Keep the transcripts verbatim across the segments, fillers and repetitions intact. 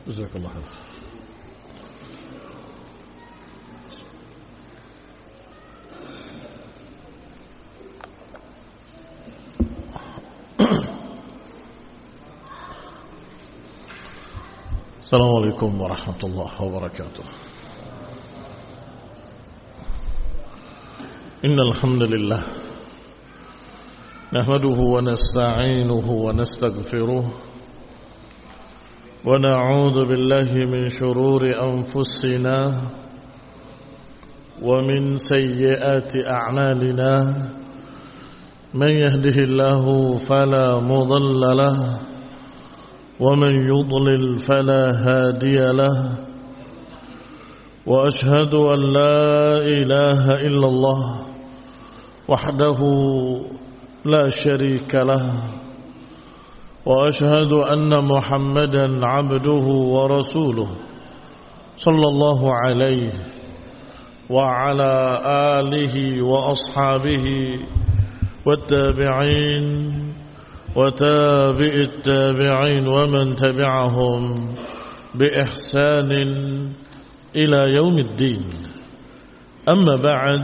Jazakallah khair. Assalamualaikum warahmatullahi wabarakatuh. Innal hamdalillah nahmaduhu wa nasta'inuhu wa nastaghfiruh wa na'udzu billahi min shururi anfusina wa min sayyiati a'malina man yahdihillahu fala mudilla lahu ومن يضلل فلا هادي له وأشهد أن لا إله إلا الله وحده لا شريك له وأشهد أن محمدا عبده ورسوله صلى الله عليه وعلى آله وأصحابه والتابعين وتابع التابعين ومن تبعهم بإحسان إلى يوم الدين. أما بعد،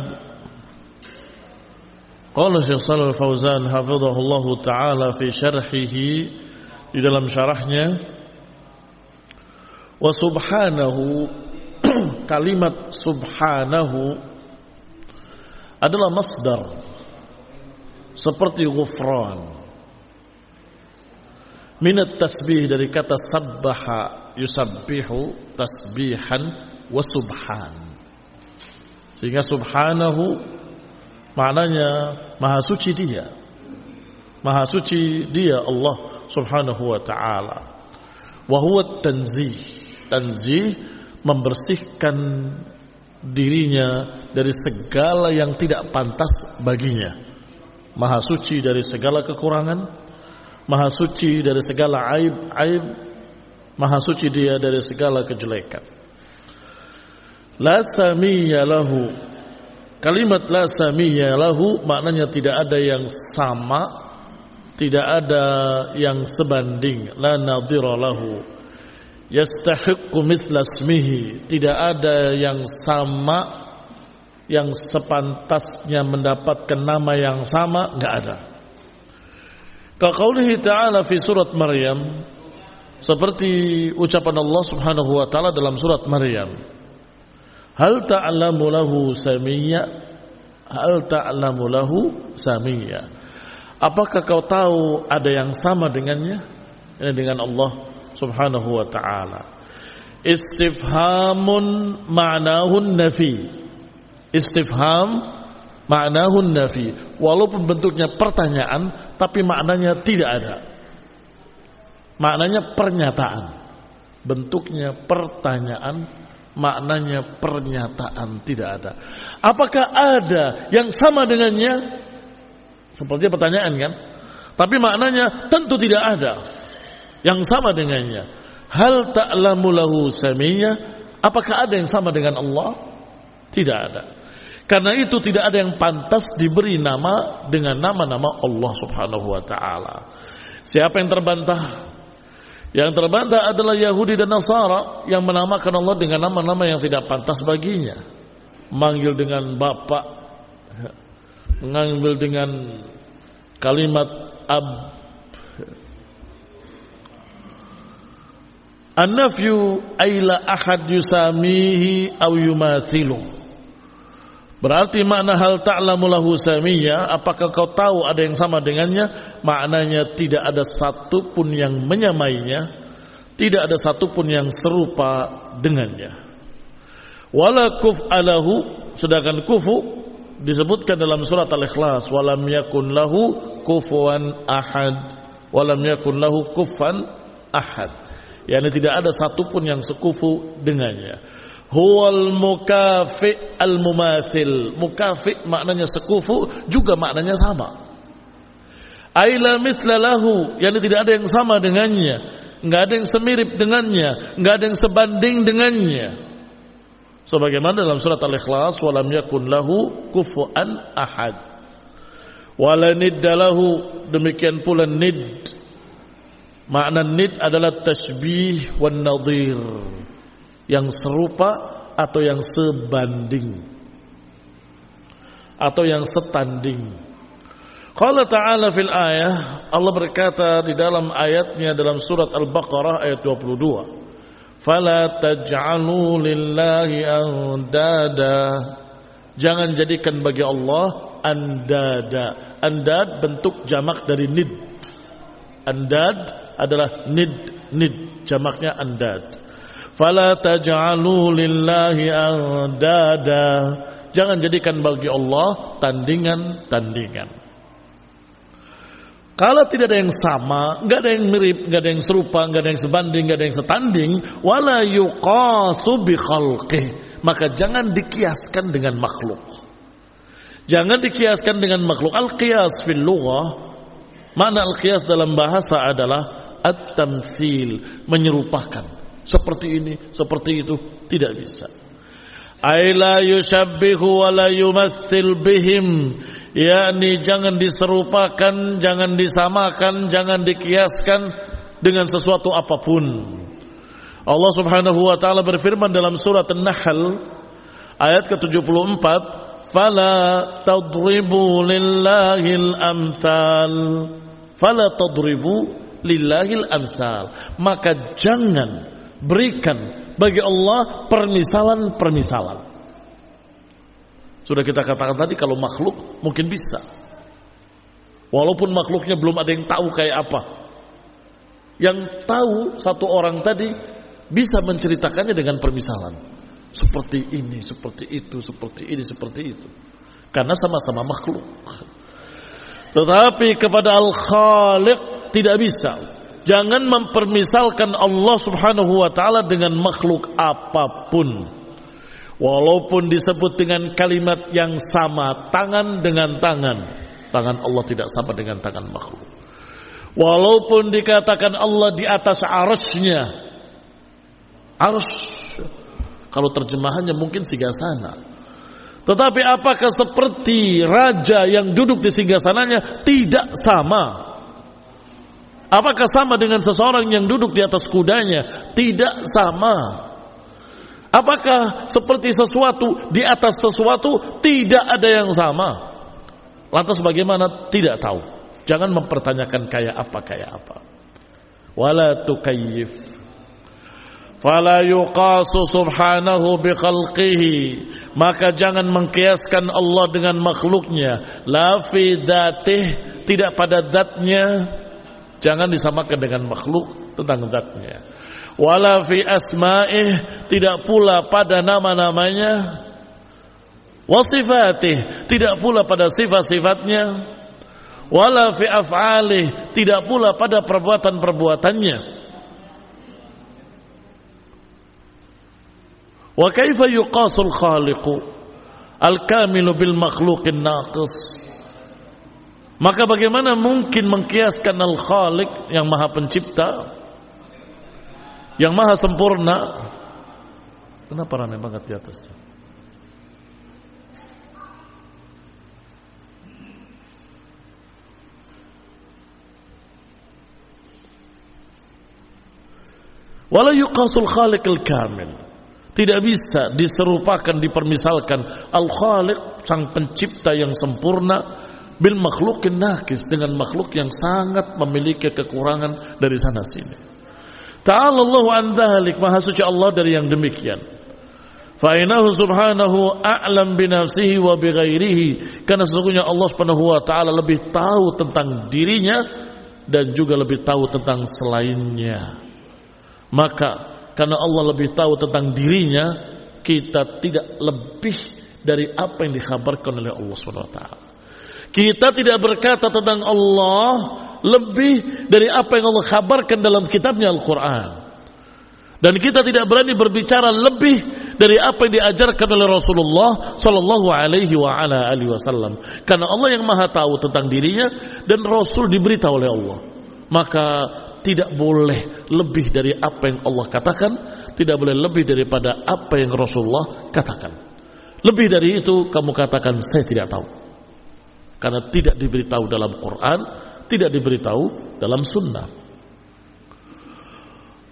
قال الشيخ صالح الفوزان حفظه الله تعالى في شرحه di dalam syarahnya, wa subhanahu, kalimat subhanahu adalah masdar seperti ghufran, minat tasbih, dari kata sabbaha yusabbihu tasbihan wa subhan, sehingga subhanahu maknanya maha suci dia, maha suci dia Allah subhanahu wa ta'ala. Wa huwa tanzih, tanzih membersihkan dirinya dari segala yang tidak pantas baginya, maha suci dari segala kekurangan, maha suci dari segala aib-aib, maha suci dia dari segala kejelekan. La samiyya lahu, kalimat la samiyya lahu maknanya tidak ada yang sama, tidak ada yang sebanding. La nadhira lahu, yastahiqqu mithla ismihi, tidak ada yang sama, yang sepantasnya mendapatkan nama yang sama, enggak ada. Kaqaulihi ta'ala fi surat Maryam, seperti ucapan Allah subhanahu wa ta'ala dalam surat Maryam, hal ta'lamu lahu samiyya, hal ta'lamu lahu samiyya, apakah kau tahu ada yang sama dengannya? Ini dengan Allah subhanahu wa ta'ala. Istifhamun ma'nahun nafi, istifham ma'nahun nafi, walaupun bentuknya pertanyaan tapi maknanya tidak ada. Maknanya pernyataan, bentuknya pertanyaan, maknanya pernyataan, tidak ada. Apakah ada yang sama dengannya? Seperti pertanyaan kan? Tapi maknanya tentu tidak ada yang sama dengannya. Hal ta'lamu lahu samiyya, apakah ada yang sama dengan Allah? Tidak ada. Karena itu tidak ada yang pantas diberi nama dengan nama-nama Allah subhanahu wa ta'ala. Siapa yang terbantah? Yang terbantah adalah Yahudi dan Nasara yang menamakan Allah dengan nama-nama yang tidak pantas baginya. Manggil dengan Bapak, mengambil dengan kalimat Ab. An-nafyu ayla ahad yusamihi aw yumathiluh, berarti makna hal ta'lamu lahu samiyya, apakah kau tahu ada yang sama dengannya? Maknanya tidak ada satu pun yang menyamainya, tidak ada satu pun yang serupa dengannya. Wala kuf'alahu, sedangkan kufu disebutkan dalam surat Al-Ikhlas, walam yakun lahu kufuwan ahad, walam yakun lahu kuffan ahad, yakni tidak ada satu pun yang sekufu dengannya. Huwal mukafi al-mumathil, mukafi maknanya sekufu, juga maknanya sama. Aila mithla lahu, yakni tidak ada yang sama dengannya, enggak ada yang semirip dengannya, enggak ada yang sebanding dengannya. Sebagaimana dalam surat Al-Ikhlas, walam yakun lahu kufuwan ahad. Wala nidda lahu, demikian pula nid, Makna nid adalah tashbih wan nadhir, yang serupa atau yang sebanding atau yang setanding. Qala ta'ala fil ayah, Allah berkata di dalam ayatnya dalam surat Al-Baqarah ayat dua puluh dua, fala taj'alu lillahi andada, jangan jadikan bagi Allah andada. Andad bentuk jamak dari nid. Andad adalah nid, nid jamaknya andad. Fala taj'alu lillahi andada, jangan jadikan bagi Allah tandingan-tandingan. Kalau tidak ada yang sama, enggak ada yang mirip, enggak ada yang serupa, enggak ada yang sebanding, enggak ada yang setanding, wala yuqasu bi khalqih, maka jangan dikiaskan dengan makhluk. Jangan dikiaskan dengan makhluk. Al-qiyas fil lughah, makna al-qiyas dalam bahasa adalah at-tamtsil, menyerupakan. Seperti ini, seperti itu, tidak bisa. Ay la yushabbihu wa la yumatthil bihim, yakni jangan diserupakan, jangan disamakan, jangan dikiaskan dengan sesuatu apapun. Allah Subhanahu wa taala berfirman dalam surat An-Nahl ayat ke tujuh puluh empat, fala tadribu lillahil amthal, fala tadribu lillahil amthal, maka jangan berikan bagi Allah permisalan-permisalan. Sudah kita katakan tadi, kalau makhluk mungkin bisa, walaupun makhluknya belum ada yang tahu kayak apa. Yang tahu satu orang tadi bisa menceritakannya dengan permisalan, seperti ini, seperti itu, seperti ini, seperti itu, karena sama-sama makhluk. Tetapi kepada Al-Khaliq tidak bisa. Jangan mempermisalkan Allah Subhanahu wa ta'ala dengan makhluk apapun, walaupun disebut dengan kalimat yang sama, tangan dengan tangan. Tangan Allah tidak sama dengan tangan makhluk. Walaupun dikatakan Allah di atas arsy-Nya, arsy, kalau terjemahannya mungkin singgasana, tetapi apakah seperti raja yang duduk di singgasananya? Tidak sama. Apakah sama dengan seseorang yang duduk di atas kudanya? Tidak sama. Apakah seperti sesuatu di atas sesuatu? Tidak ada yang sama. Lantas bagaimana? Tidak tahu. Jangan mempertanyakan kayak apa, kayak apa. Wala tukayyif. Fala yuqasu subhanahu bi khalqihi, maka jangan mengkiaskan Allah dengan makhluknya. La fi dzatih, tidak pada zatnya. Jangan disamakan dengan makhluk tentang zatnya. Wala fi asma'ih, tidak pula pada nama-namanya. Wasifatih, tidak pula pada sifat-sifatnya. Wala fi af'alih, tidak pula pada perbuatan-perbuatannya. Wa kaifa yuqasul khaliqu al-kamilu bil makhluqin naqis? Maka bagaimana mungkin mengkiaskan Al-Khaliq yang maha pencipta, yang maha sempurna? Kenapa ramai banget di atasnya? Wala yuqasul khaliq al-kamil, tidak bisa diserupakan, dipermisalkan Al-Khaliq, sang pencipta yang sempurna, bil makhlukin nakis, dengan makhluk yang sangat memiliki kekurangan dari sana sini. Ta'ala Allahu an dzalik, maha suci Allah dari yang demikian. Fa innahu subhanahu a'lam bi nafsihi wa bi ghairihi, karena sesungguhnya Allah Subhanahu wa taala lebih tahu tentang dirinya dan juga lebih tahu tentang selainnya. Maka karena Allah lebih tahu tentang dirinya, kita tidak lebih dari apa yang dikhabarkan oleh Allah Subhanahu wa taala. Kita tidak berkata tentang Allah lebih dari apa yang Allah kabarkan dalam kitabnya Al-Quran. Dan kita tidak berani berbicara lebih dari apa yang diajarkan oleh Rasulullah Sallallahu Alaihi wa ala alihi Wasallam. Karena Allah yang maha tahu tentang dirinya dan Rasul diberitahu oleh Allah. Maka tidak boleh lebih dari apa yang Allah katakan, tidak boleh lebih daripada apa yang Rasulullah katakan. Lebih dari itu kamu katakan saya tidak tahu. Karena tidak diberitahu dalam Quran, tidak diberitahu dalam sunnah.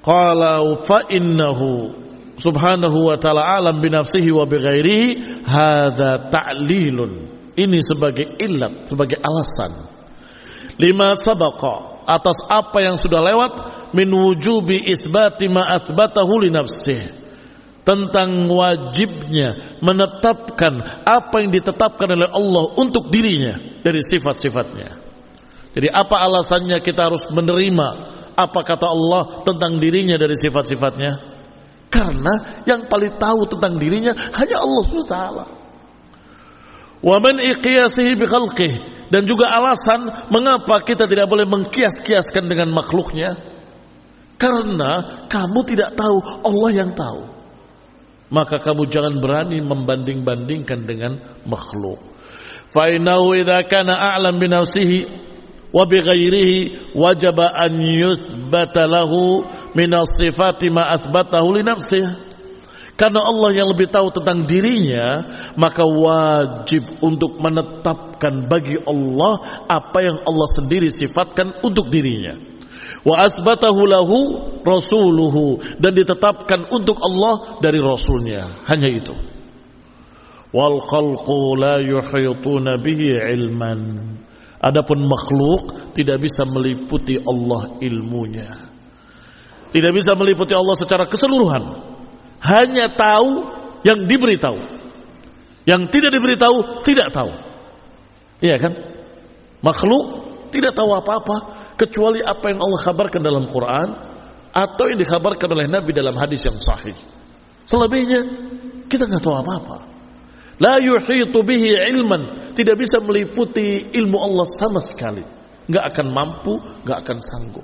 Qala fa innahu subhanahu wa ta'ala alam binafsihi wa bighairihi hadza ta'lilun. Ini sebagai ilat, sebagai alasan lima sabaqa, atas apa yang sudah lewat, min wujubi isbati ma athbatahu li nafsihi, tentang wajibnya menetapkan apa yang ditetapkan oleh Allah untuk dirinya dari sifat-sifatnya. Jadi apa alasannya kita harus menerima apa kata Allah tentang dirinya dari sifat-sifatnya? Karena yang paling tahu tentang dirinya hanya Allah subhanahu wa taala. Wa man iqyasihi bi khalqihi, dan juga alasan mengapa kita tidak boleh mengkias-kiaskan dengan makhluknya, karena kamu tidak tahu, Allah yang tahu. Maka kamu jangan berani membanding-bandingkan dengan makhluk. Fa innahu idza kana a'lam bi nafsihi wa bi ghairihi wajaba an yuthbata lahu min as-sifati ma athbatahu li nafsihi. Karena Allah yang lebih tahu tentang dirinya, maka wajib untuk menetapkan bagi Allah apa yang Allah sendiri sifatkan untuk dirinya. Wa asbatahu lahu rasuluhu, dan ditetapkan untuk Allah dari Rasulnya. Hanya itu. Wal khalqu la yuhituna bihi ilman. Adapun makhluk tidak bisa meliputi Allah ilmunya. Tidak bisa meliputi Allah secara keseluruhan. Hanya tahu yang diberitahu. Yang tidak diberitahu tidak tahu. Iya kan? Makhluk tidak tahu apa-apa kecuali apa yang Allah kabarkan dalam Quran atau yang dikabarkan oleh Nabi dalam hadis yang sahih. Selebihnya kita nggak tahu apa-apa. La yuhitu bihi ilman, tidak bisa meliputi ilmu Allah sama sekali. Nggak akan mampu, nggak akan sanggup.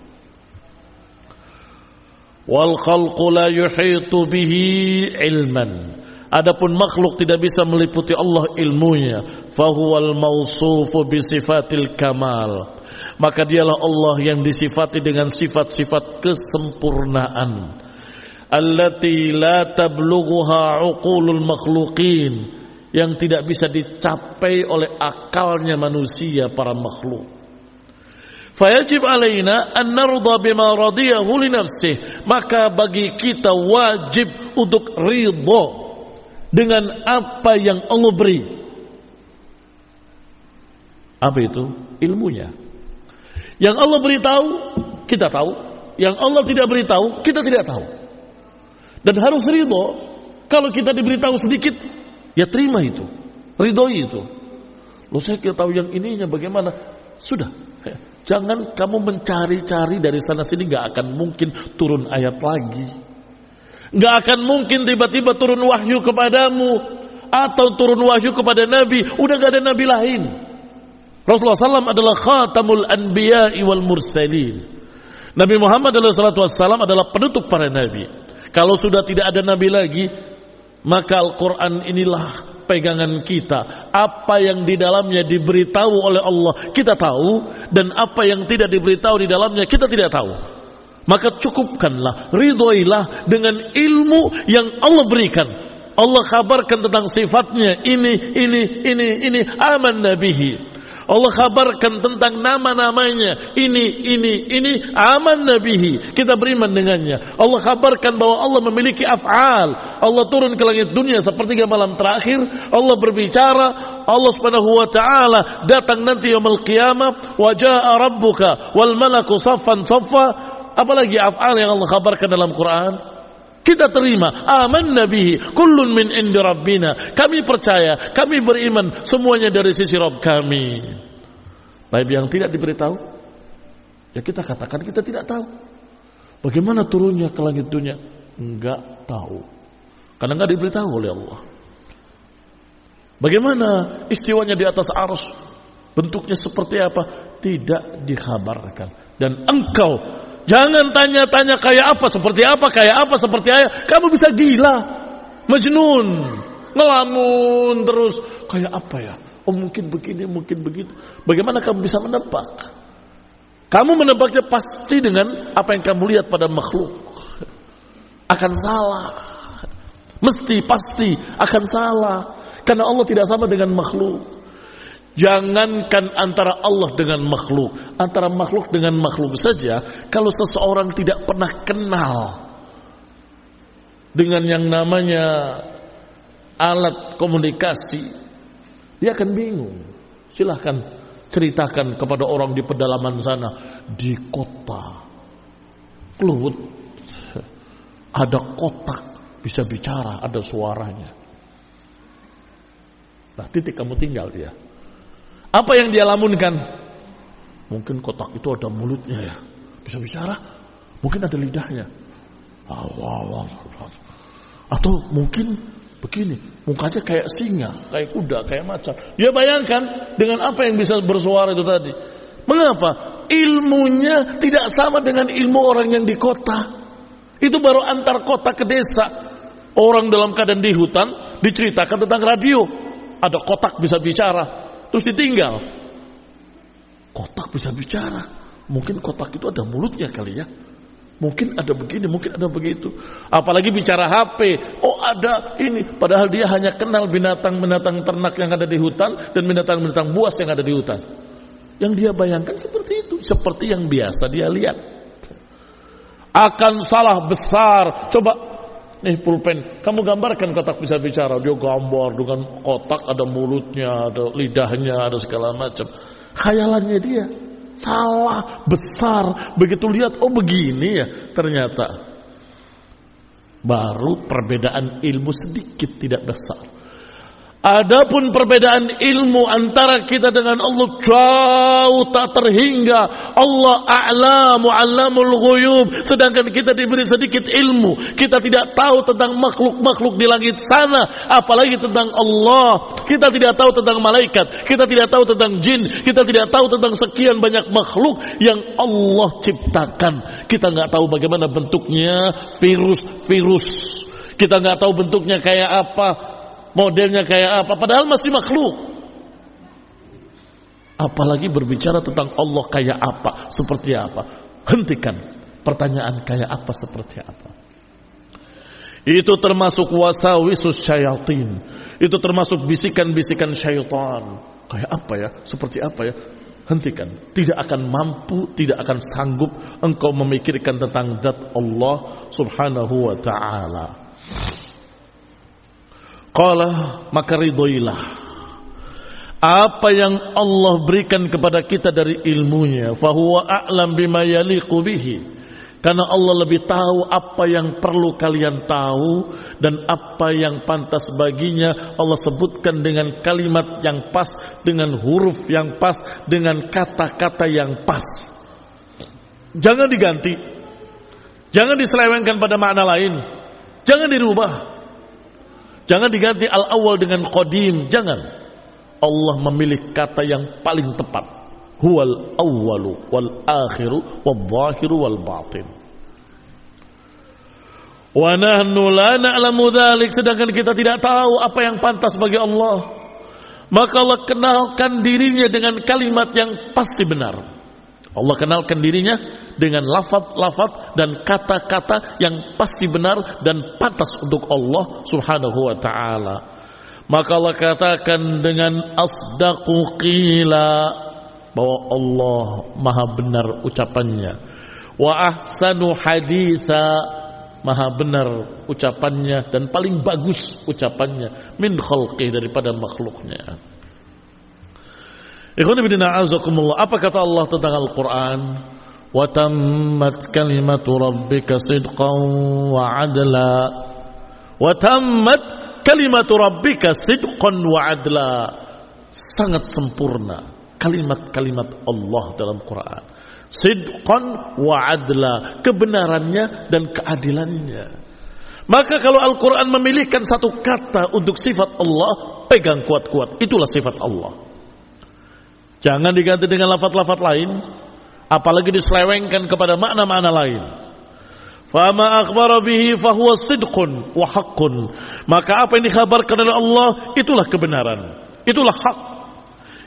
Wal khalqu la yuhitu bihi ilman. Adapun makhluk tidak bisa meliputi Allah ilmunya. Fahuwal mausufu bi sifatil kamal. Maka dialah Allah yang disifati dengan sifat-sifat kesempurnaan. Allati la tablughuha uqulul makhluqin, yang tidak bisa dicapai oleh akalnya manusia, para makhluk. Fayajib alaina an narda bima radiyahu li nafsihi, maka bagi kita wajib untuk ridha dengan apa yang Allah beri. Apa itu? Ilmunya. Yang Allah beritahu, kita tahu. Yang Allah tidak beritahu, kita tidak tahu. Dan harus ridha. Kalau kita diberitahu sedikit, ya terima itu, ridhoi itu. Loh, saya kita tahu yang ininya bagaimana? Sudah. Jangan kamu mencari-cari dari sana sini, gak akan mungkin turun ayat lagi. Gak akan mungkin tiba-tiba turun wahyu kepadamu atau turun wahyu kepada Nabi. Udah gak ada Nabi lain. Rasulullah shallallahu alaihi wasallam adalah khatamul anbiya'i wal mursalin. Nabi Muhammad shallallahu alaihi wasallam adalah penutup para Nabi. Kalau sudah tidak ada Nabi lagi, maka Al-Quran inilah pegangan kita. Apa yang di dalamnya diberitahu oleh Allah kita tahu, dan apa yang tidak diberitahu di dalamnya kita tidak tahu. Maka cukupkanlah, ridhoilah dengan ilmu yang Allah berikan. Allah kabarkan tentang sifatnya ini, ini, ini, ini. Aman nabihi. Allah kabarkan tentang nama-namanya ini, ini, ini. Aman nabihi. Kita beriman dengannya. Allah kabarkan bahwa Allah memiliki af'al. Allah turun ke langit dunia sepertiga malam terakhir. Allah berbicara. Allah subhanahu wa ta'ala datang nanti yaumul qiyamah. Wa ja'a rabbuka wal malaku saffan saffa. Apalagi af'al yang Allah kabarkan dalam Quran. Kita terima, aman nabihi, kullun min indi rabbina. Kami percaya, kami beriman, semuanya dari sisi Rabb kami. Tapi yang tidak diberitahu, ya kita katakan kita tidak tahu. Bagaimana turunnya ke langit dunia? Enggak tahu, karena enggak diberitahu oleh Allah. Bagaimana istiwanya di atas arsy? Bentuknya seperti apa? Tidak dikabarkan. Dan engkau jangan tanya-tanya kayak apa, seperti apa, kayak apa, seperti apa. Kamu bisa gila, majnun, ngelamun terus. Kayak apa ya? Oh mungkin begini, mungkin begitu. Bagaimana kamu bisa menebak? Kamu menebaknya pasti dengan apa yang kamu lihat pada makhluk. Akan salah. Mesti, pasti akan salah. Karena Allah tidak sama dengan makhluk. Jangankan antara Allah dengan makhluk, antara makhluk dengan makhluk saja, kalau seseorang tidak pernah kenal dengan yang namanya alat komunikasi, dia akan bingung. Silahkan ceritakan kepada orang di pedalaman sana, di kota Kluwut ada kotak bisa bicara, ada suaranya. Nah, titik kamu tinggal dia. Apa yang dia lamunkan? Mungkin kotak itu ada mulutnya ya, bisa bicara. Mungkin ada lidahnya. Atau mungkin begini, mukanya kayak singa, kayak kuda, kayak macan. Dia bayangkan dengan apa yang bisa bersuara itu tadi. Mengapa? Ilmunya tidak sama dengan ilmu orang yang di kota. Itu baru antar kota ke desa. Orang dalam keadaan di hutan diceritakan tentang radio. Ada kotak bisa bicara. Terus ditinggal. Kotak bisa bicara. Mungkin kotak itu ada mulutnya kali ya. Mungkin ada begini, mungkin ada begitu. Apalagi bicara H P. Oh ada ini. Padahal dia hanya kenal binatang-binatang ternak yang ada di hutan dan binatang-binatang buas yang ada di hutan. Yang dia bayangkan seperti itu. Seperti yang biasa dia lihat. Akan salah besar. Coba. Nih pulpen, kamu gambarkan kotak bisa bicara. Dia gambar dengan kotak ada mulutnya, ada lidahnya, ada segala macam. Khayalannya dia salah besar. Begitu lihat, oh begini ya. Ternyata baru perbedaan ilmu sedikit, tidak besar. Adapun perbedaan ilmu antara kita dengan Allah jauh tak terhingga. Allah a'lamu 'allamul ghuyub. Sedangkan kita diberi sedikit ilmu. Kita tidak tahu tentang makhluk-makhluk di langit sana, apalagi tentang Allah. Kita tidak tahu tentang malaikat. Kita tidak tahu tentang jin. Kita tidak tahu tentang sekian banyak makhluk yang Allah ciptakan. Kita nggak tahu bagaimana bentuknya virus-virus. Kita nggak tahu bentuknya kayak apa, modelnya kayak apa, padahal masih makhluk. Apalagi berbicara tentang Allah kayak apa, seperti apa. Hentikan pertanyaan kayak apa, seperti apa. Itu termasuk wasawisus syayatin. Itu termasuk bisikan-bisikan syaitan. Kayak apa ya, seperti apa ya. Hentikan. Tidak akan mampu, tidak akan sanggup engkau memikirkan tentang zat Allah subhanahu wa ta'ala. Qala, maka ridhoilah apa yang Allah berikan kepada kita dari ilmunya. Fahuwa a'lam bima yaliqu bihi. Karena Allah lebih tahu apa yang perlu kalian tahu dan apa yang pantas baginya. Allah sebutkan dengan kalimat yang pas, dengan huruf yang pas, dengan kata-kata yang pas. Jangan diganti, jangan diselewengkan pada makna lain, jangan dirubah. Jangan diganti al-awwal dengan qadim, jangan. Allah memilih kata yang paling tepat. Huwal awwalu wal akhiru wal zahiru wal batin. Wa nahnu la na'lamu dzalik, sedangkan kita tidak tahu apa yang pantas bagi Allah. Maka Allah kenalkan dirinya dengan kalimat yang pasti benar. Allah kenalkan dirinya dengan lafaz-lafaz dan kata-kata yang pasti benar dan pantas untuk Allah subhanahu wa ta'ala. Maka Allah katakan dengan asdaqu qila, bahwa Allah maha benar ucapannya. Wa ahsanu haditha, maha benar ucapannya dan paling bagus ucapannya. Min khalqih, daripada makhluknya. Ikhwan fillah a'azakumullah. Apa kata Allah tentang Al-Quran? Wa tammat kalimatu rabbika sidqan wa adla. Wa tammat kalimatu rabbika sidqan wa adla. Sangat sempurna kalimat-kalimat Allah dalam Quran. Sidqan wa adla, kebenarannya dan keadilannya. Maka kalau Al-Quran memilihkan satu kata untuk sifat Allah, pegang kuat-kuat, itulah sifat Allah. Jangan diganti dengan lafaz-lafaz lain, apalagi diselewengkan kepada makna-makna lain. Fama akhbara bihi fahuwa sidqun wa haqqun. Maka apa yang dikhabarkan oleh Allah itulah kebenaran, itulah hak.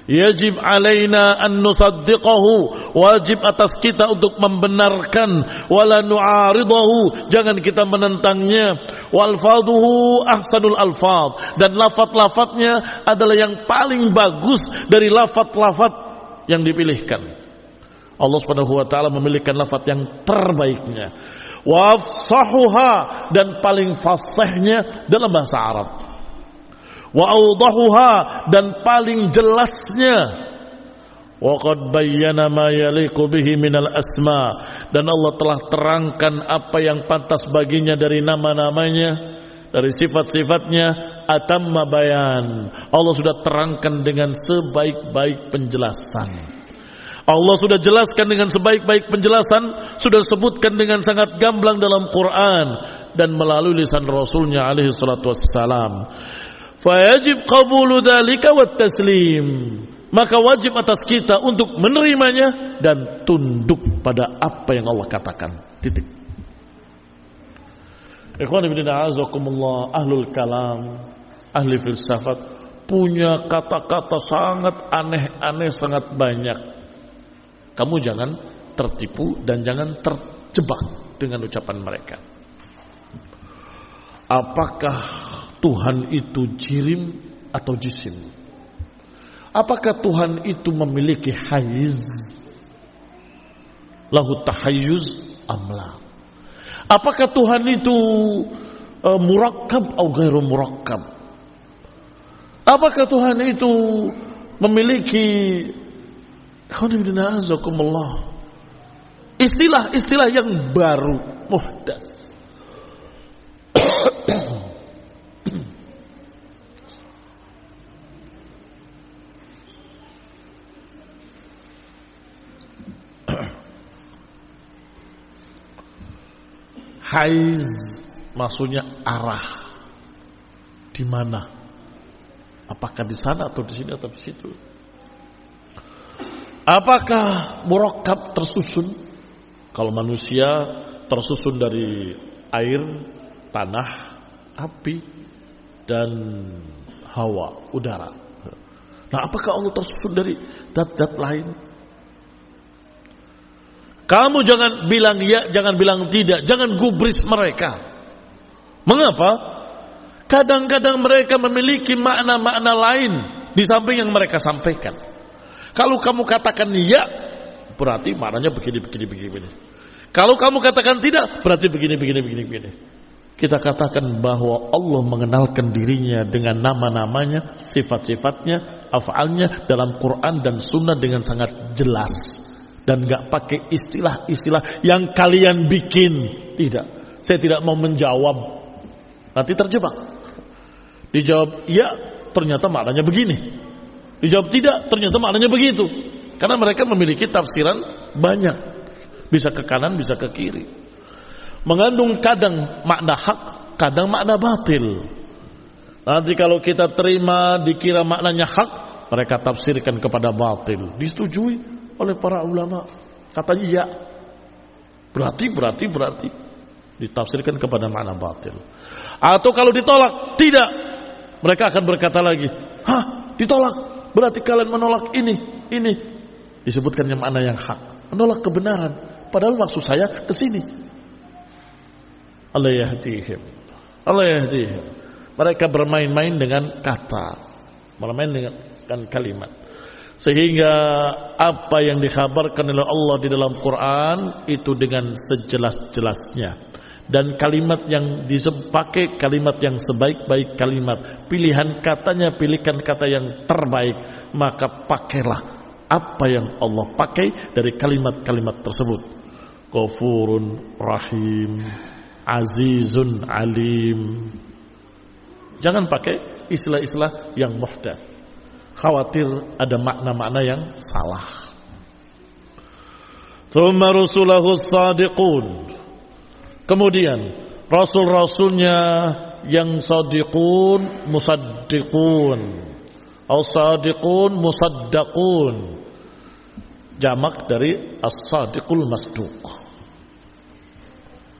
Yajib alaina an nusaddiqahu, wajib atas kita untuk membenarkan, wala nu'aridahu, jangan kita menentangnya. Walfaduhu ahsanul alfad, dan lafaz-lafaznya adalah yang paling bagus dari lafaz-lafaz yang dipilihkan. Allah Subhanahu wa taala memilihkan lafaz yang terbaiknya. Wafsahuha, dan paling fasihnya dalam bahasa Arab. Wa awdahuha, dan paling jelasnya. Wa qad bayyana ma yaliqu bihi minal asma, dan Allah telah terangkan apa yang pantas baginya dari nama-namanya, dari sifat-sifatnya. Atamma bayan, Allah sudah terangkan dengan sebaik-baik penjelasan. Allah sudah jelaskan dengan sebaik-baik penjelasan, sudah sebutkan dengan sangat gamblang dalam Quran dan melalui lisan Rasulnya alaihi salatu wassalam. Fayajib qabulu dzalika wat taslim, maka wajib atas kita untuk menerimanya dan tunduk pada apa yang Allah katakan. Titik. Ikhwan fillah azakumullah, ahlul kalam, ahli filsafat punya kata-kata sangat aneh-aneh, sangat banyak. Kamu jangan tertipu dan jangan terjebak dengan ucapan mereka. Apakah Tuhan itu jirim atau jisim? Apakah Tuhan itu memiliki hayiz? Lahu tahayyuz amla? Apakah Tuhan itu uh, murakkab atau ghairu murakkab? Apakah Tuhan itu memiliki istilah-istilah yang baru, muhdath? Haiz maksudnya arah, di mana? Apakah di sana atau di sini atau di situ? Apakah murakkab tersusun? Kalau manusia tersusun dari air, tanah, api, dan hawa, udara. Nah, apakah Allah tersusun dari dat-dat lain? Kamu jangan bilang ya, jangan bilang tidak, jangan gubris mereka. Mengapa? Kadang-kadang mereka memiliki makna-makna lain di samping yang mereka sampaikan. Kalau kamu katakan ya, berarti maknanya begini, begini, begini, begini. Kalau kamu katakan tidak, berarti begini, begini, begini, begini. Kita katakan bahwa Allah mengenalkan dirinya dengan nama-namanya, sifat-sifatnya, af'alnya dalam Quran dan Sunnah dengan sangat jelas. Dan gak pakai istilah-istilah yang kalian bikin. Tidak, saya tidak mau menjawab, nanti terjebak. Dijawab ya, ternyata maknanya begini. Dijawab tidak, ternyata maknanya begitu. Karena mereka memiliki tafsiran banyak, bisa ke kanan, bisa ke kiri, mengandung kadang makna hak, kadang makna batil. Nanti kalau kita terima dikira maknanya hak, mereka tafsirkan kepada batil. Disetujui oleh para ulama, katanya ya, berarti berarti berarti ditafsirkan kepada makna batil. Atau kalau ditolak tidak, mereka akan berkata lagi, hah, ditolak berarti kalian menolak ini ini, disebutkannya makna yang hak, menolak kebenaran, padahal maksud saya ke sini. Allah yahdihim, Allah yahdihim. Mereka bermain-main dengan kata, bermain dengan kalimat, sehingga apa yang dikhabarkan oleh Allah di dalam Quran itu dengan sejelas-jelasnya. Dan kalimat yang dipakai kalimat yang sebaik-baik kalimat. Pilihan katanya, pilihkan kata yang terbaik. Maka pakailah apa yang Allah pakai dari kalimat-kalimat tersebut. Ghafurun Rahim, Azizun Alim. Jangan pakai istilah-istilah yang muhdath. Khawatir ada makna-makna yang salah. Tsumma rusulahu shadiqun. Kemudian rasul-rasulnya yang shadiqun, musaddiqun. As-shadiqun, musaddaqun. Jamak dari as-shadiqul masduq.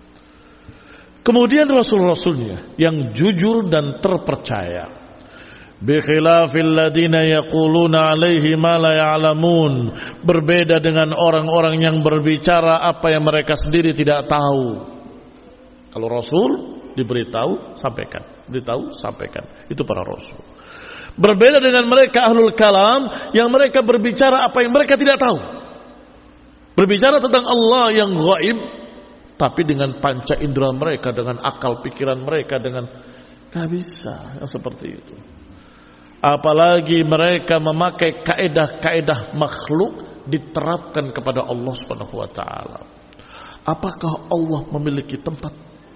Kemudian rasul-rasulnya yang jujur dan terpercaya. bi khilafil ladina yaquluna alaihi ma la ya'lamun, berbeda dengan orang-orang yang berbicara apa yang mereka sendiri tidak tahu. Kalau Rasul diberitahu sampaikan, diberitahu sampaikan, itu para Rasul. Berbeda dengan mereka ahlul kalam yang mereka berbicara apa yang mereka tidak tahu. Berbicara tentang Allah yang gaib, tapi dengan panca indera mereka, dengan akal pikiran mereka, dengan gak bisa yang seperti itu. Apalagi mereka memakai kaedah-kaedah makhluk diterapkan kepada Allah Subhanahu wa taala. Apakah Allah memiliki tempat?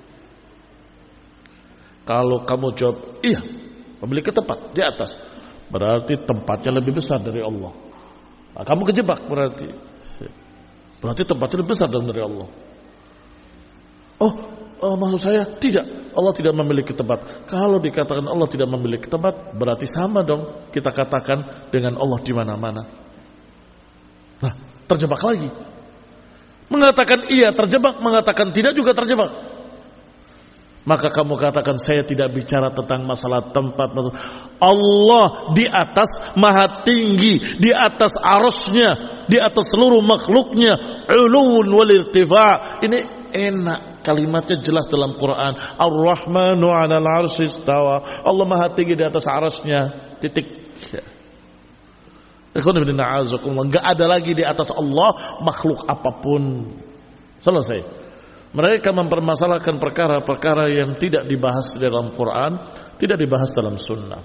Kalau kamu jawab iya, memiliki tempat di atas, berarti tempatnya lebih besar dari Allah. Nah, kamu kejebak berarti. Berarti tempatnya lebih besar dari Allah. Oh, oh, maksud saya tidak, Allah tidak memiliki tempat. Kalau dikatakan Allah tidak memiliki tempat, berarti sama dong kita katakan dengan Allah di mana-mana. Nah, terjebak lagi. Mengatakan iya terjebak, mengatakan tidak juga terjebak. Maka kamu katakan saya tidak bicara tentang masalah tempat. Allah di atas, maha tinggi, di atas arasnya, di atas seluruh makhluknya. Ulun wal irtifa'. Ini enak, kalimatnya jelas dalam Quran. Ar-Rahmanu 'alal 'arsy istawa. Allah maha tinggi di atas arasnya. Titik. Enggak ada lagi di atas Allah makhluk apapun. Selesai. Mereka mempermasalahkan perkara-perkara yang tidak dibahas dalam Quran, tidak dibahas dalam sunnah.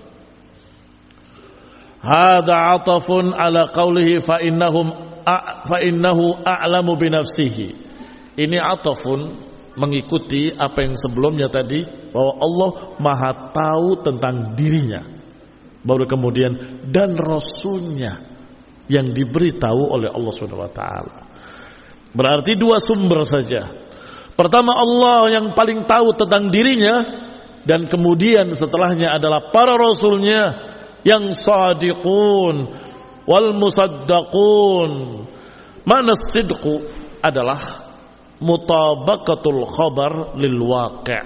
Hada atafun ala qawlihi fa innahum fa innahu a'lamu bi nafsihi. Ini atafun mengikuti apa yang sebelumnya tadi, bahwa Allah Maha tahu tentang dirinya. Baru kemudian dan Rasulnya yang diberitahu oleh Allah Subhanahu wa taala. Berarti dua sumber saja. Pertama Allah yang paling tahu tentang dirinya, dan kemudian setelahnya adalah para rasulnya yang shadiqun wal musaddaqun. Mana sidqu adalah mutabaqatul khabar lil waqi'.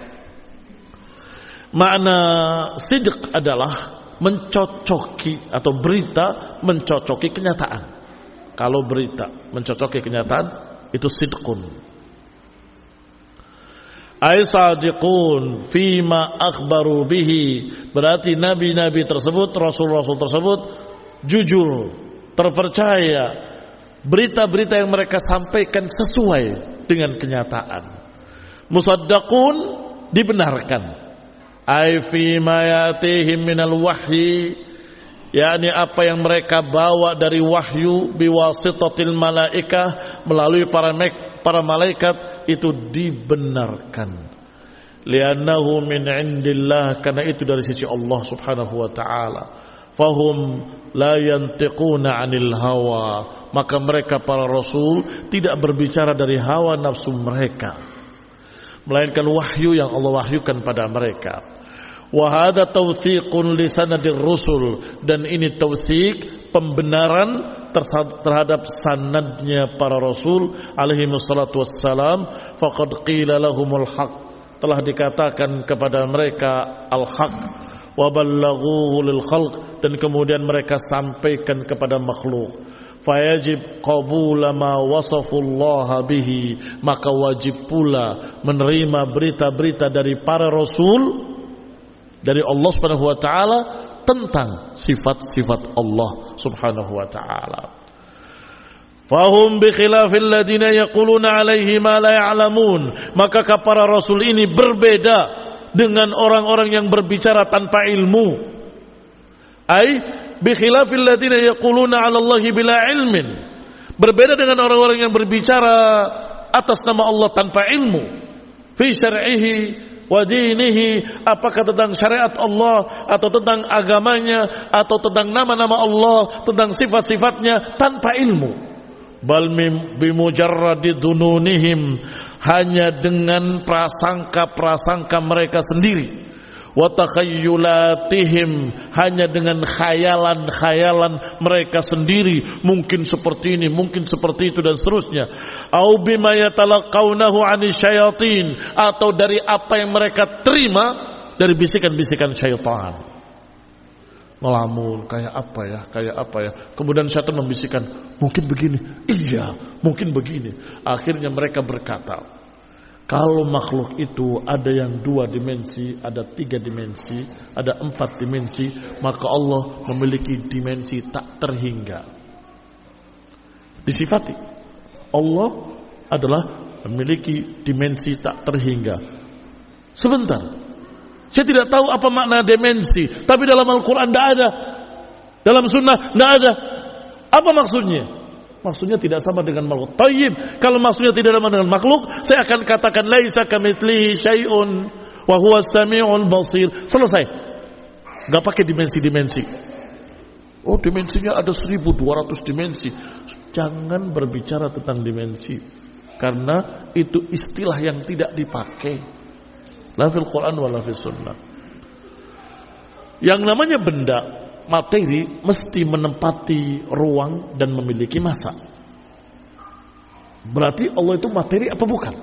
Makna sidq adalah mencocoki atau berita mencocoki kenyataan. Kalau berita mencocoki kenyataan itu sidqun. Ay sadiqun fima akhbaru bihi, berarti nabi-nabi tersebut, rasul-rasul tersebut jujur, terpercaya, berita-berita yang mereka sampaikan sesuai dengan kenyataan. Musaddaqun dibenarkan. Ay fima yatihim minal wahyi, yakni apa yang mereka bawa dari wahyu biwasitatil malaikah, melalui para para malaikat, itu dibenarkan. Li'annahu min indillah, karena itu dari sisi Allah Subhanahu wa taala. Fahum la yantiquna 'anil hawa, maka mereka para rasul tidak berbicara dari hawa nafsu mereka, melainkan wahyu yang Allah wahyukan pada mereka. Wa hadza tawthiqun li sanadir rusul, dan ini tawthiq, pembenaran terhadap sanadnya para rasul alaihi wassalatu wassalam. Faqad qila lahumul haq, telah dikatakan kepada mereka al-haq, wa ballaghuhu lil khalq, dan kemudian mereka sampaikan kepada makhluk. Fayajib qabula ma wasafullaha bihi, maka wajib pula menerima berita-berita dari para rasul, dari Allah Subhanahu wa taala, tentang sifat-sifat Allah Subhanahu wa taala. Fahum bi khilafil ladina yaquluna alaihi ma la ya'lamun, maka para rasul ini berbeda dengan orang-orang yang berbicara tanpa ilmu. Ai bi khilafil ladina yaquluna 'ala Allahi bila ilmin, berbeda dengan orang-orang yang berbicara atas nama Allah tanpa ilmu. Fi syar'ihi wa dinihi, apakah tentang syariat Allah atau tentang agamanya atau tentang nama-nama Allah, tentang sifat-sifatnya, tanpa ilmu. Bal bimujarradi dununihim, hanya dengan prasangka-prasangka mereka sendiri. Wa takhayyulatihim, hanya dengan khayalan-khayalan mereka sendiri, mungkin seperti ini, mungkin seperti itu, dan seterusnya. Au bima yatalaqawnahu 'ani syayatin, atau dari apa yang mereka terima dari bisikan-bisikan syaitan. Ngelamun, kayak apa ya, kayak apa ya. Kemudian syaitan membisikkan, mungkin begini. Iya, mungkin begini. Akhirnya mereka berkata, kalau makhluk itu ada yang dua dimensi, ada tiga dimensi, ada empat dimensi, maka Allah memiliki dimensi tak terhingga. Disifati, Allah adalah memiliki dimensi tak terhingga. Sebentar. Saya tidak tahu apa makna dimensi, tapi dalam Al-Quran tidak ada, dalam Sunnah tidak ada. Apa maksudnya? Maksudnya tidak sama dengan makhluk. Tayyib, kalau maksudnya tidak sama dengan makhluk, saya akan katakan laisa kamitslihi syai'un wa huwas samiul basir. Selesai. Enggak pakai dimensi-dimensi. Oh, dimensinya ada seribu dua ratus dimensi. Jangan berbicara tentang dimensi, karena itu istilah yang tidak dipakai. La fil Quran wa la fil Sunnah. Yang namanya benda, materi, mesti menempati ruang dan memiliki massa. Berarti Allah itu materi apa bukan?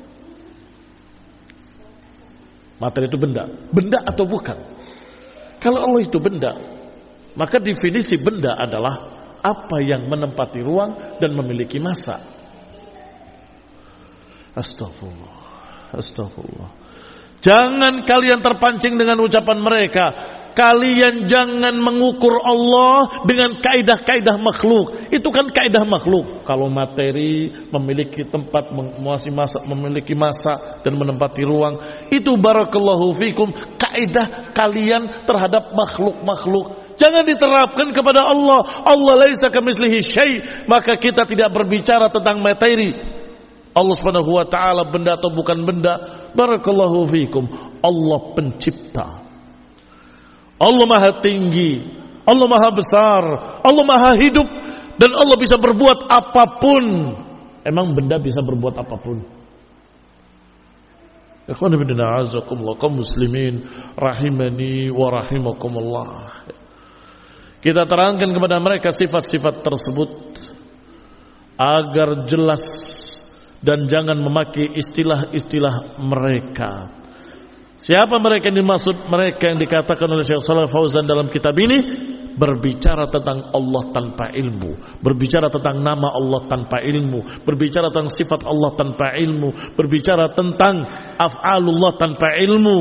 Materi itu benda. Benda atau bukan? Kalau Allah itu benda, maka definisi benda adalah apa yang menempati ruang dan memiliki massa. Astagfirullah. Astagfirullah. Jangan kalian terpancing dengan ucapan mereka. Kalian jangan mengukur Allah dengan kaidah-kaidah makhluk. Itu kan kaidah makhluk. Kalau materi memiliki tempat, masa, memiliki masa dan menempati ruang, itu barakallahu fikum kaidah kalian terhadap makhluk-makhluk. Jangan diterapkan kepada Allah. Allah laisa kamitslihi syai'. Maka kita tidak berbicara tentang materi. Allah Subhanahu wa taala benda atau bukan benda. Barakallahu fikum. Allah pencipta. Allah maha tinggi. Allah maha besar. Allah maha hidup. Dan Allah bisa berbuat apapun. Emang benda bisa berbuat apapun? Ikhwan fillah a'azzakumullah, kaum muslimin rahimani wa rahimakumullah. Kita terangkan kepada mereka sifat-sifat tersebut agar jelas, dan jangan memakai istilah-istilah mereka. Siapa mereka yang dimaksud? Mereka yang dikatakan oleh Syekh Shalih Fauzan dalam kitab ini, berbicara tentang Allah tanpa ilmu, berbicara tentang nama Allah tanpa ilmu, berbicara tentang sifat Allah tanpa ilmu, berbicara tentang af'alullah tanpa ilmu.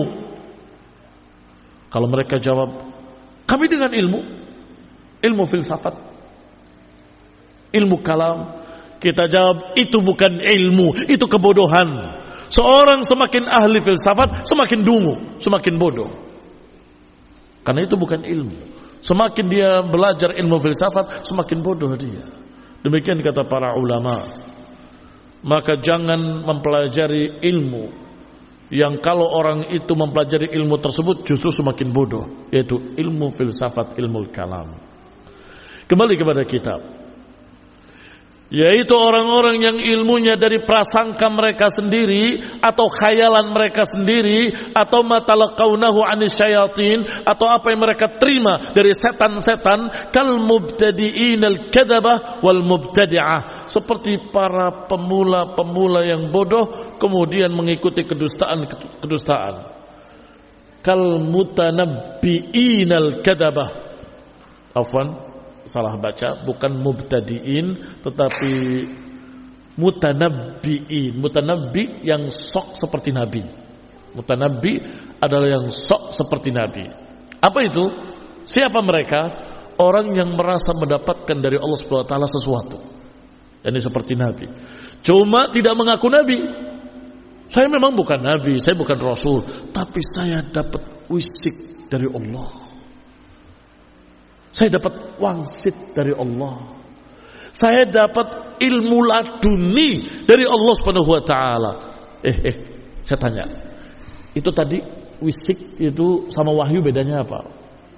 Kalau mereka jawab, kami dengan ilmu, ilmu filsafat, ilmu kalam, kita jawab, itu bukan ilmu, itu kebodohan. Seorang semakin ahli filsafat, semakin dungu, semakin bodoh. Karena itu bukan ilmu. Semakin dia belajar ilmu filsafat, semakin bodoh dia. Demikian kata para ulama. Maka jangan mempelajari ilmu yang kalau orang itu mempelajari ilmu tersebut justru semakin bodoh, yaitu ilmu filsafat, ilmu kalam. Kembali kepada kitab, yaitu orang-orang yang ilmunya dari prasangka mereka sendiri atau khayalan mereka sendiri atau matalaqaunahu anis syayatin atau apa yang mereka terima dari setan-setan, kal mubtadi'in al-kadzabah wal mubtadi'ah, seperti para pemula-pemula yang bodoh kemudian mengikuti kedustaan-kedustaan. Kal mutanabbi'in al-kadzabah, afwan, salah baca, bukan mubtadiin tetapi mutanabbiin. Mutanabbi yang sok seperti nabi. Mutanabbi adalah yang sok seperti nabi. Apa itu? Siapa mereka? Orang yang merasa mendapatkan dari Allah Subhanahu wa taala sesuatu. Ini seperti nabi. Cuma tidak mengaku nabi. Saya memang bukan nabi, saya bukan rasul, tapi saya dapat wisik dari Allah. Saya dapat wangsit dari Allah. Saya dapat ilmu laduni dari Allah Subhanahu wa taala. Eh eh, saya tanya. Itu tadi wisik itu sama wahyu bedanya apa?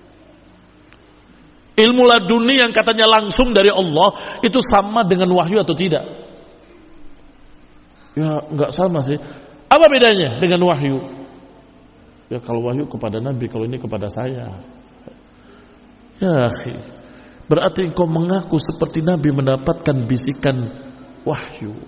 Ilmu laduni yang katanya langsung dari Allah itu sama dengan wahyu atau tidak? Ya, enggak sama sih. Apa bedanya dengan wahyu? Ya, kalau wahyu kepada nabi, kalau ini kepada saya. Ya akhi, berarti engkau mengaku seperti Nabi mendapatkan bisikan wahyu.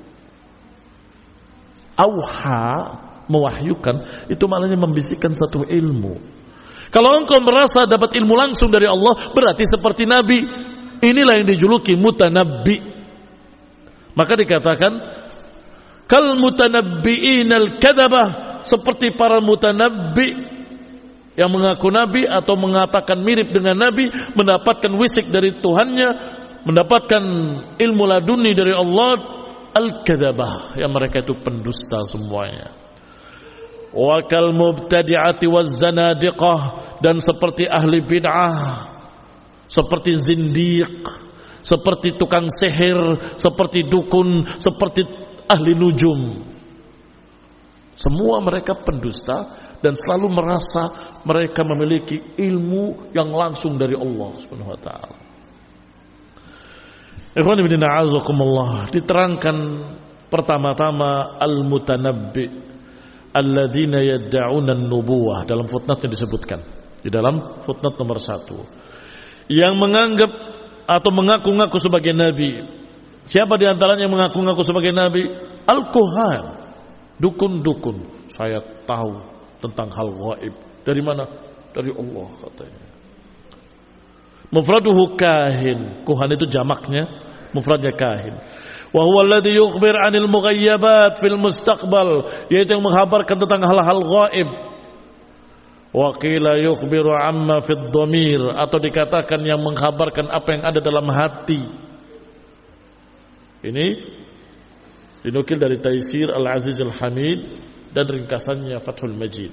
Auha, mewahyukan, itu maknanya membisikkan satu ilmu. Kalau engkau merasa dapat ilmu langsung dari Allah, berarti seperti Nabi. Inilah yang dijuluki mutanabbi. Maka dikatakan kal mutanabbi'in al-kadzabah, seperti para mutanabbi yang mengaku nabi atau mengatakan mirip dengan nabi, mendapatkan wisik dari Tuhannya, mendapatkan ilmu laduni dari Allah, al-kadzabah, yang mereka itu pendusta semuanya. Wa kal mubtadi'ati waz zanadiqah, dan seperti ahli bid'ah, seperti zindiq, seperti tukang sihir, seperti dukun, seperti ahli nujum. Semua mereka pendusta dan selalu merasa mereka memiliki ilmu yang langsung dari Allah Subhanahu wa taala. Ikhwan fillah a'azakumullah, diterangkan pertama-tama al-mutanabbi alladzina yad'una an-nubuwah, dalam footnote yang disebutkan di dalam footnote nomor satu, yang menganggap atau mengaku-ngaku sebagai nabi. Siapa di antaranya yang mengaku-ngaku sebagai nabi? Al-kuhan, dukun-dukun. Saya tahu tentang hal gaib. Dari mana? Dari Allah katanya. Mufraduhu kahin. Kuhan itu jamaknya, mufradnya kahin. Wa huwa alladhi yukhbir 'anil mughayyabat fil mustaqbal, yaitu yang menghabarkan tentang hal-hal gaib. Wa qila yukhbiru 'amma fid dhamir, atau dikatakan yang menghabarkan apa yang ada dalam hati. Ini dinukil dari Taisir Al-Aziz Al-Hamid dan ringkasannya Fathul Majid.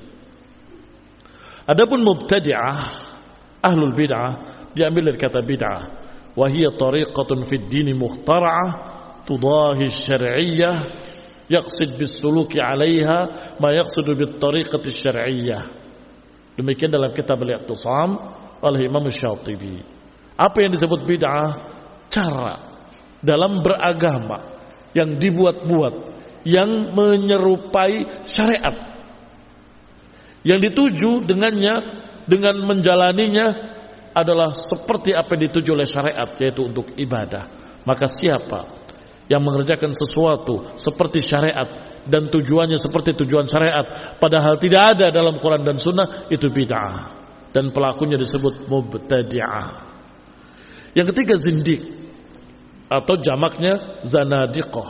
Adapun mubtadi'ah, ahlul bid'ah, diambil dari kata bid'ah, wa hiya tariqatun fid din mukhtara'ah tudahi syar'iyyah yaqsid bis suluki 'alayha ma yaqsidu bit tariqati syar'iyyah. Demikian dalam kitab Al-I'tisam oleh Imam Syatibi. Apa yang disebut bid'ah? Cara dalam beragama yang dibuat-buat, yang menyerupai syariat, yang dituju dengannya, dengan menjalaninya adalah seperti apa yang dituju oleh syariat, yaitu untuk ibadah. Maka siapa yang mengerjakan sesuatu seperti syariat dan tujuannya seperti tujuan syariat, padahal tidak ada dalam Quran dan Sunnah, itu bid'ah, dan pelakunya disebut mubtadi'ah. Yang ketiga zindiq, atau jamaknya zanadiqah.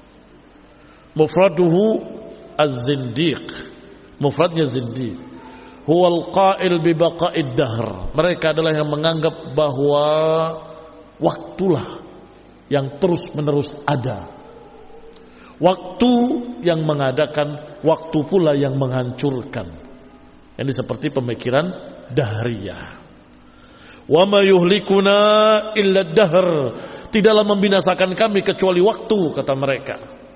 Mufraduhu az-zindiq, mufradnya zindiq. Huwal qa'il bi baqa'id dahr. Mereka adalah yang menganggap bahwa waktulah yang terus-menerus ada. Waktu yang mengadakan, waktu pula yang menghancurkan. Ini seperti pemikiran dahriyah. Wa ma yuhlikuna illa ad-dahr. Tidaklah membinasakan kami kecuali waktu, kata mereka.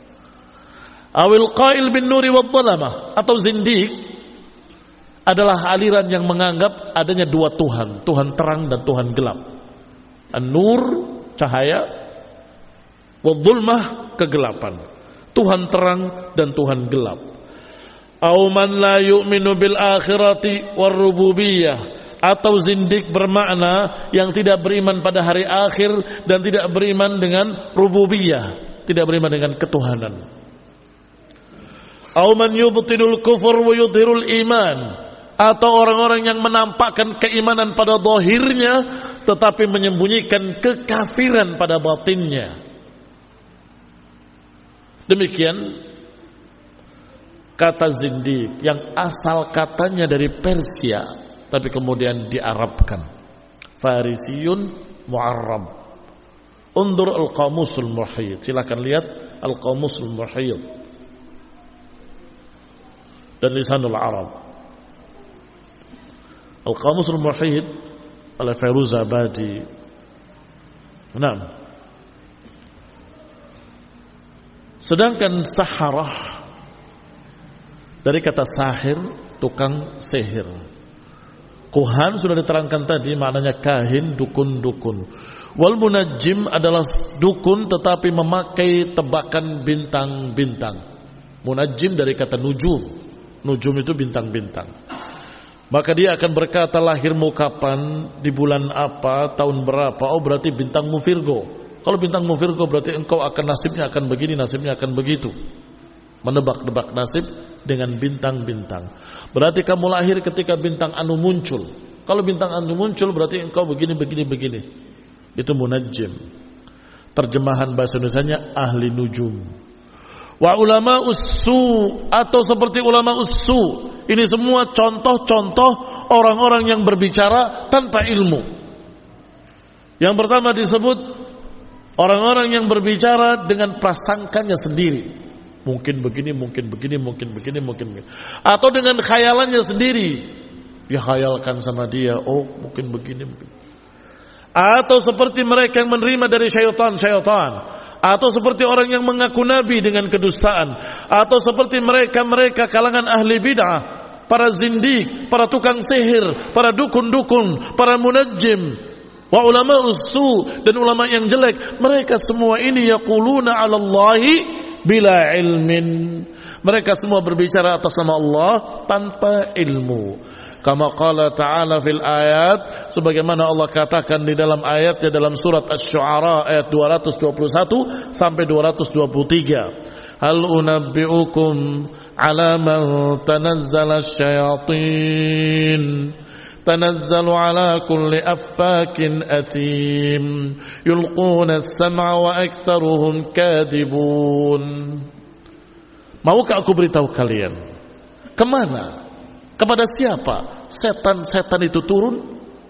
Awil qail bin nuri wad dhalamah, atau zindiq adalah aliran yang menganggap adanya dua Tuhan, Tuhan terang dan Tuhan gelap. An-nur, cahaya, wad dhulmah, kegelapan. Tuhan terang dan Tuhan gelap. Aw man la yu'minu bil akhirati war rububiyyah, atau zindik bermakna yang tidak beriman pada hari akhir dan tidak beriman dengan rububiyah, tidak beriman dengan ketuhanan. Aw man yubtinul kufur wa yudhirul iman, atau orang-orang yang menampakkan keimanan pada zahirnya tetapi menyembunyikan kekafiran pada batinnya. Demikian kata zindik yang asal katanya dari Persia tapi kemudian diarabkan, Farisiyun Mu'arrab. Undur Al-Qamusul Muhyidd, silakan lihat Al-Qamusul Muhyidd dan Lisanul Arab. Al-Qamusul Muhyidd oleh Fairuzabadi. Naam. Sedangkan saharah dari kata sahir, tukang sihir. Kuhan sudah diterangkan tadi, maknanya kahin, dukun-dukun. Wal munajjim adalah dukun tetapi memakai tebakan bintang-bintang. Munajjim dari kata nujum. Nujum itu bintang-bintang. Maka dia akan berkata lahirmu kapan, di bulan apa, tahun berapa. Oh berarti bintangmu Virgo. Kalau bintangmu Virgo berarti engkau akan nasibnya akan begini, nasibnya akan begitu. menebak-nebak nasib dengan bintang-bintang. Berarti kamu lahir ketika bintang anu muncul. Kalau bintang anu muncul berarti engkau begini begini begini. Itu munajjim. Terjemahan bahasa Indonesianya ahli nujum. Wa ulama ussu, atau seperti ulama ussu. Ini semua contoh-contoh orang-orang yang berbicara tanpa ilmu. Yang pertama disebut orang-orang yang berbicara dengan prasangkanya sendiri. Mungkin begini, mungkin begini, mungkin begini, mungkin begini. Atau dengan khayalannya sendiri. Dia khayalkan sama dia, oh mungkin begini, mungkin. Atau seperti mereka yang menerima dari syaitan-syaitan. Atau seperti orang yang mengaku nabi dengan kedustaan. Atau seperti mereka-mereka kalangan ahli bid'ah, para zindik, para tukang sihir, para dukun-dukun, para munajjim, wa ulama ussu, dan ulama yang jelek. Mereka semua ini yaquluna 'ala Allahi bila ilmin. Mereka semua berbicara atas nama Allah tanpa ilmu. Kama qala ta'ala fil ayat, sebagaimana Allah katakan di dalam ayatnya dalam surat Asy-Syu'ara ayat dua ratus dua puluh satu sampai dua ratus dua puluh tiga. Hal unabbi'ukum 'ala man tanazzala asy-syayatin tanazzalu 'ala kulli affakin athim yulquna as-sam'a wa aktsaruhum kadibun. Maukah aku beritahu kalian kemana, kepada siapa setan-setan itu turun?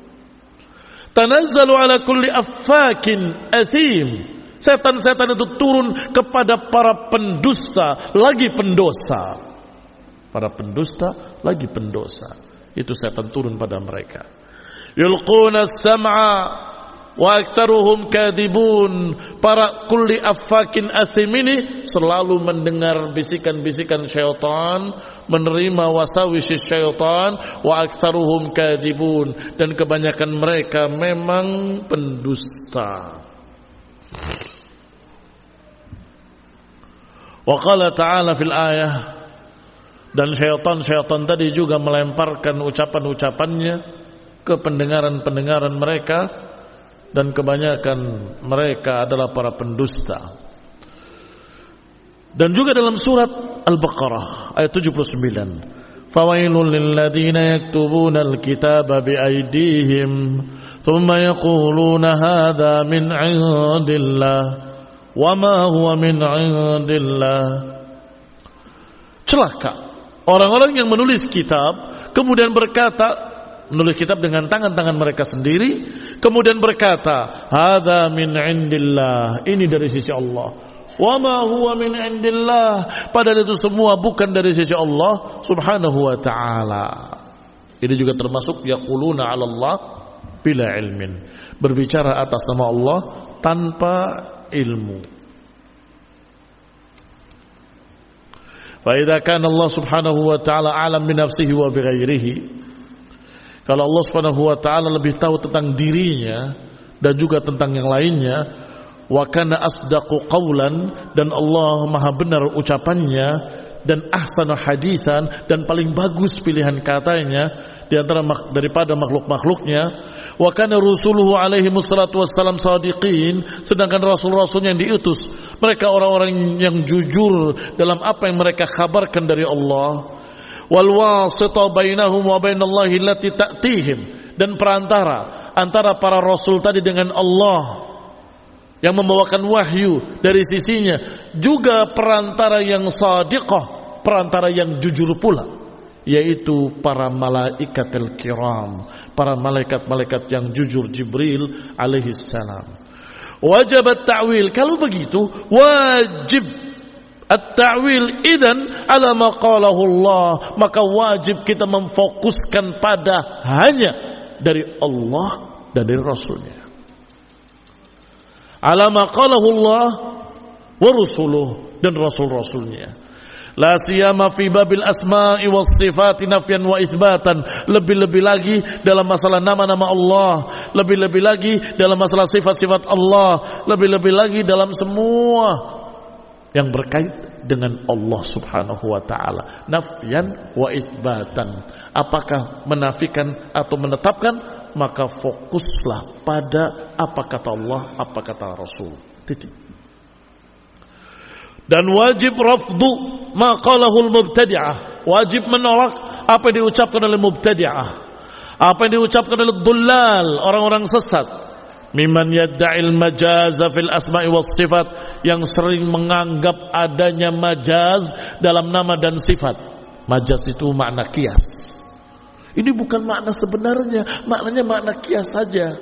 Tanazzalu 'ala kulli affakin athim. Setan-setan itu turun kepada para pendusta lagi pendosa. Para pendusta lagi pendosa. Itu setan turun pada mereka. Yulquna as-sam'a wa aktsaruhum kadibun. Para kulli affakin athim ini selalu mendengar bisikan-bisikan syaitan, menerima wasawis syaitan, wa aktsaruhum kadibun, dan kebanyakan mereka memang pendusta. Wa qala ta'ala fil ayah, dan syaitan-syaitan tadi juga melemparkan ucapan-ucapannya ke pendengaran-pendengaran mereka, dan kebanyakan mereka adalah para pendusta. Dan juga dalam surat Al-Baqarah ayat tujuh puluh sembilan, fawailul lil ladzina yaktubuna al-kitaba bi aydihim thumma yaquluna hadza min 'indillah wa ma huwa min 'indillah. Celaka orang-orang yang menulis kitab kemudian berkata, menulis kitab dengan tangan-tangan mereka sendiri, kemudian berkata, hadza min 'indillah, ini dari sisi Allah. Wa ma huwa min 'indillah, padahal itu semua bukan dari sisi Allah Subhanahu wa ta'ala. Ini juga termasuk yaquluna 'ala Allah bila ilmin, berbicara atas nama Allah tanpa ilmu. Fa idza kana Allah Subhanahu wa ta'ala a'lam bi nafsihi wa bi ghairihi, kalau Allah Subhanahu wa ta'ala lebih tahu tentang dirinya dan juga tentang yang lainnya, wa kana asdaqu qawlan, dan Allah maha benar ucapannya, dan ahsana hadisan, dan paling bagus pilihan katanya di antara daripada makhluk-makhluknya, wa kana rusuluhu alaihi wassalatu wassalam sadiqin, sedangkan rasul-rasul yang diutus mereka orang-orang yang jujur dalam apa yang mereka kabarkan dari Allah. Wal wasita bainahum wa bainallahi allati ta'tihim, dan perantara antara para rasul tadi dengan Allah yang membawakan wahyu dari sisinya, juga perantara yang shadiqah, perantara yang jujur pula, yaitu para malaikatul kiram, para malaikat-malaikat yang jujur, Jibril alaihi salam. Wajib at-ta'wil, kalau begitu wajib at-ta'wil idan ala ma qalahu Allah, maka wajib kita memfokuskan pada hanya dari Allah dan dari Rasulnya. Ala ma qalahu Allah wa rusuluh, dan Rasul-Rasulnya. La siyama fi babil asma'i was sifati nafyan wa itsbatan, lebih-lebih lagi dalam masalah nama-nama Allah, lebih-lebih lagi dalam masalah sifat-sifat Allah, lebih-lebih lagi dalam semua yang berkait dengan Allah Subhanahu wa ta'ala, nafyan wa itsbatan. Apakah menafikan atau menetapkan, maka fokuslah pada apa kata Allah, apa kata Rasul. Titik. Dan wajib rafdu ma qalahul mubtadi'ah, wajib menolak apa yang diucapkan oleh mubtadi'ah, apa yang diucapkan oleh dhullal, orang-orang sesat. Mimman yadda'il majaza fil asma'i was sifat, yang sering menganggap adanya majaz dalam nama dan sifat. Majaz itu makna kias. Ini bukan makna sebenarnya, maknanya makna kias saja.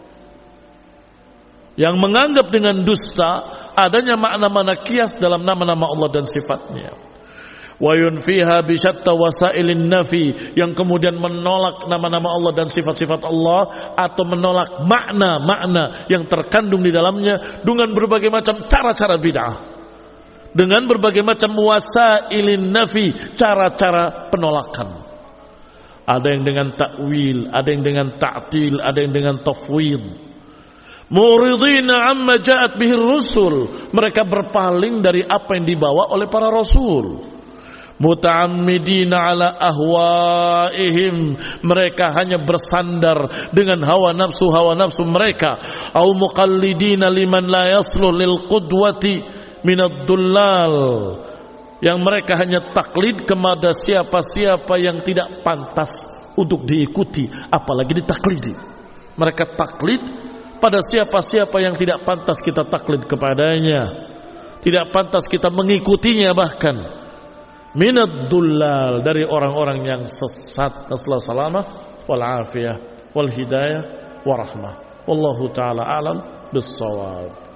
Yang menganggap dengan dusta adanya makna-makna kias dalam nama-nama Allah dan sifatnya. Wa yunfiha bi syatta wasailin nafi, yang kemudian menolak nama-nama Allah dan sifat-sifat Allah, atau menolak makna-makna yang terkandung di dalamnya dengan berbagai macam cara-cara bid'ah, dengan berbagai macam wasailin nafi, cara-cara penolakan. Ada yang dengan takwil, ada yang dengan ta'til, ada yang dengan tafwid. Muridina amma ja'at bihir rusul, mereka berpaling dari apa yang dibawa oleh para rasul. Muta'ammidina ala ahwaihim, mereka hanya bersandar dengan hawa nafsu hawa nafsu mereka. Au muqallidina liman la yasluh lil qudwati minad dullal, yang mereka hanya taklid kepada siapa-siapa yang tidak pantas untuk diikuti, apalagi ditaklidi. Mereka taklid pada siapa-siapa yang tidak pantas kita taklid kepadanya, tidak pantas kita mengikutinya, bahkan minad dullal, dari orang-orang yang sesat. Nasallahu salamah wal afiyah wal hidayah wa rahmah. Wallahu taala alam bis shawab.